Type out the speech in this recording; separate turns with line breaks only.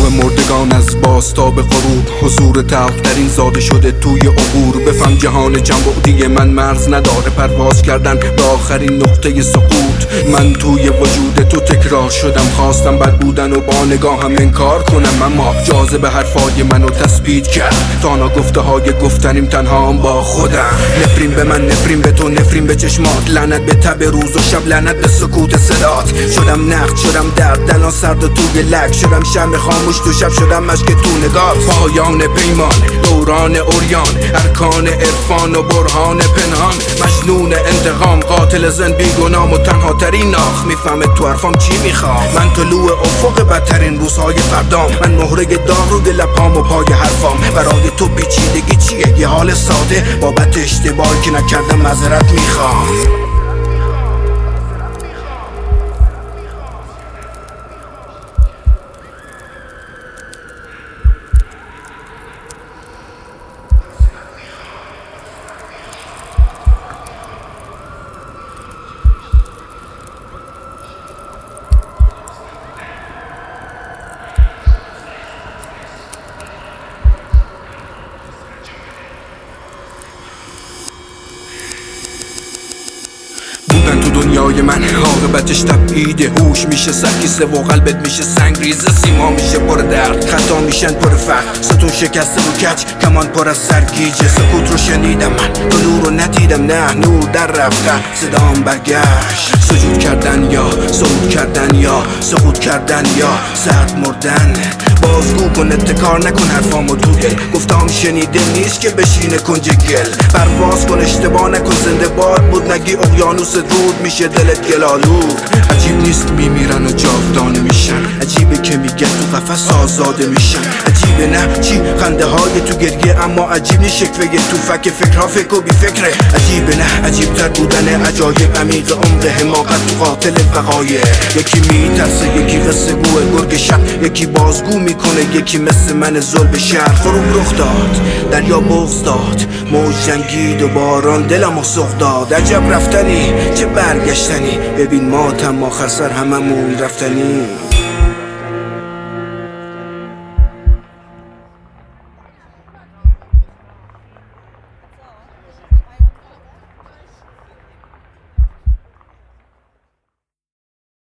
مردگان از باستا به غروب، حضور تلخترین زاده شده توی عبور. بفهم جهان جنبعدی من مرز نداره، پرواز کردن به آخرین نقطه سقوط. من توی وجود تو تکرار شدم، خواستم بد بودن و با نگاهم انکار کنم، اما جاذبه حرفای منو تثبیت کرد. تانا گفته های گفتنیم تنها با خودم. نفرین به من، نفرین به تو، نفرین به چشمات، لعنت به تب روز و شب، لعنت به سکوت صدات. شدم نقد، شدم درد، دلان سرد و توی لک، شدم شمع خاموش تو شب، شدم مشک تو نگاه. پایان پیمان، دوران اوریان، ارکان عرفان و برهان پنهان. مجنون انتقام، قاتل زن بیگنام و تنها ترین ناخ. میفهمه تو حرفام چی میخوام. من طلوع افق بدترین روزهای فردام، من مهره داغ رو لپام و پای حرفام. برای تو پیچیدگی چیه؟ یه حال ساده، بابت اشتباهی که نکردم معذرت میخوام. بودن تو دنیای من عاقبتش تبعید هوش میشه، سرکیسه و قلبت میشه سنگریزه، سیما میشه پر درد، خطا میشن پر فقر، ستون شکسته و کج، کمان پر از سرگیجه. سکوت رو شنیدم من، تو نور رو ندیدم، نه نور در رفته، صدام برگشت. سجود کردن یا صعود کردن یا سقوط کردن یا سرد مردن. بازگو کن، اتکار نکن حرفامو تو دل، گفتم شنیده نیست که بشینه کنج گل. پرواز کن، اشتباه نکن، زنده باد بود نگی اقیانوس رود میشه دلت گلالود. عجیب نیست میمیرن و جاودانه میشن، عجیبه که میگن تو قفس آزاده میشن. عجیبه نه چی خنده های تو گریه، اما عجیب نیست شکوه تو فکر فکرها فکر و بی فکره. عجیبه نه عجیب تر بودن عجایب، عمیق عمق حماقت تو قاتل وقایع. یکی میترسه، یکی قصه گوه گرگ شب، یکی بازگو میکنه، یکی مثل من ظلم شهر. غروب رخ داد، دریا بغض داد، موج جنگید و باران دلمو سوق داد. عجب رفتنی چه برگشتنی، ببین ماتم آخر سر هممون رفتنی.